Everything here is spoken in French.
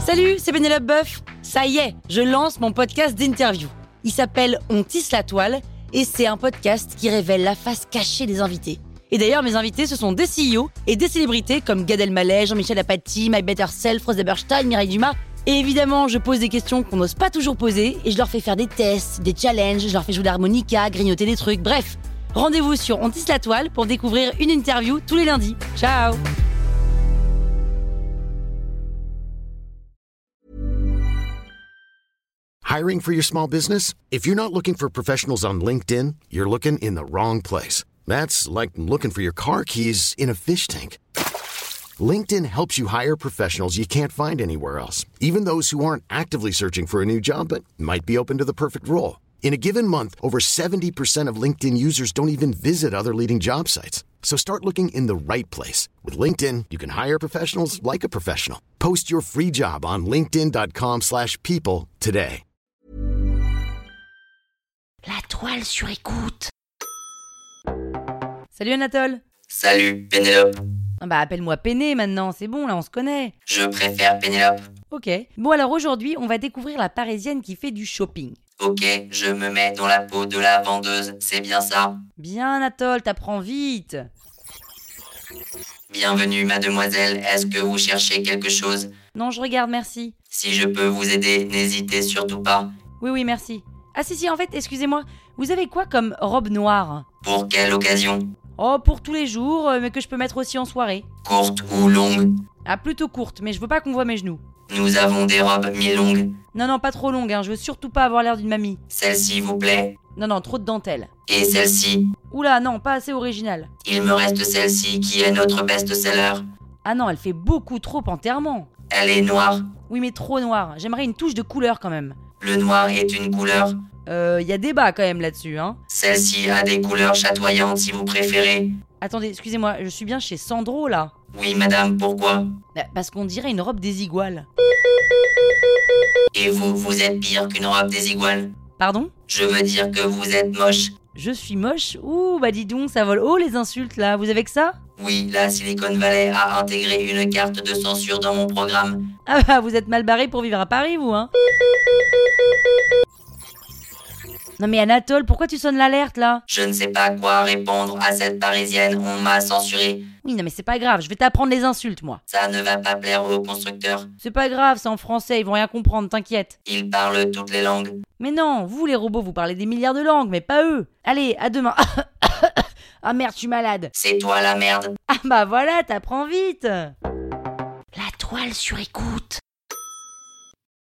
Salut, c'est Pénélope Boeuf. Ça y est, je lance mon podcast d'interview. Il s'appelle On tisse la toile et c'est un podcast qui révèle la face cachée des invités. Et d'ailleurs, mes invités, ce sont des CEO et des célébrités comme Gad Elmaleh, Jean-Michel Apathy, My Better Self, Rose Eberstein, Mireille Dumas. Et évidemment, je pose des questions qu'on n'ose pas toujours poser et je leur fais faire des tests, des challenges, je leur fais jouer de l'harmonica, grignoter des trucs, bref. Rendez-vous sur On tisse la toile pour découvrir une interview tous les lundis. Ciao! Hiring for your small business? If you're not looking for professionals on LinkedIn, you're looking in the wrong place. That's like looking for your car keys in a fish tank. LinkedIn helps you hire professionals you can't find anywhere else, even those who aren't actively searching for a new job but might be open to the perfect role. In a given month, over 70% of LinkedIn users don't even visit other leading job sites. So start looking in the right place. With LinkedIn, you can hire professionals like a professional. Post your free job on linkedin.com/people today. La toile sur écoute. Salut Anatole. Salut Pénélope. Bah appelle-moi Péné maintenant, c'est bon là on se connaît. Je préfère Pénélope. Ok. Bon alors aujourd'hui on va découvrir la Parisienne qui fait du shopping. Ok, je me mets dans la peau de la vendeuse, c'est bien ça. Bien Anatole, t'apprends vite. Bienvenue mademoiselle, est-ce que vous cherchez quelque chose? Non je regarde, merci. Si je peux vous aider, n'hésitez surtout pas. Oui merci. Ah si en fait, excusez-moi, vous avez quoi comme robe noire? Pour quelle occasion? Oh pour tous les jours, mais que je peux mettre aussi en soirée. Courte ou longue? Ah plutôt courte, mais je veux pas qu'on voit mes genoux. Nous avons des robes mi-longues. Non pas trop longue, je veux surtout pas avoir l'air d'une mamie. Celle-ci vous plaît? Non, trop de dentelle. Et celle-ci? Oula, non, pas assez original. Il me reste celle-ci qui est notre best-seller. Ah non, elle fait beaucoup trop enterrement. Elle est noire. Oui, mais trop noire. J'aimerais une touche de couleur quand même. Le noir est une couleur. Y a débat quand même là-dessus, hein. Celle-ci a des couleurs chatoyantes si vous préférez. Attendez, excusez-moi, je suis bien chez Sandro là. Oui madame, pourquoi? Parce qu'on dirait une robe désiguale. Et vous êtes pire qu'une robe désiguale. Pardon? Je veux dire que vous êtes moche. Je suis moche? Ouh, bah dis donc, ça vole haut les insultes là, vous avez que ça? Oui, la Silicon Valley a intégré une carte de censure dans mon programme. Ah bah, vous êtes mal barré pour vivre à Paris vous, hein? Non mais Anatole, pourquoi tu sonnes l'alerte là? Je ne sais pas quoi répondre à cette parisienne, on m'a censuré. Oui non mais c'est pas grave, je vais t'apprendre les insultes moi. Ça ne va pas plaire aux constructeurs. C'est pas grave, c'est en français, ils vont rien comprendre, t'inquiète. Ils parlent toutes les langues. Mais non, vous les robots, vous parlez des milliards de langues, mais pas eux. Allez, à demain. Ah merde, je suis malade. C'est toi la merde. Ah bah voilà, t'apprends vite. La toile sur écoute.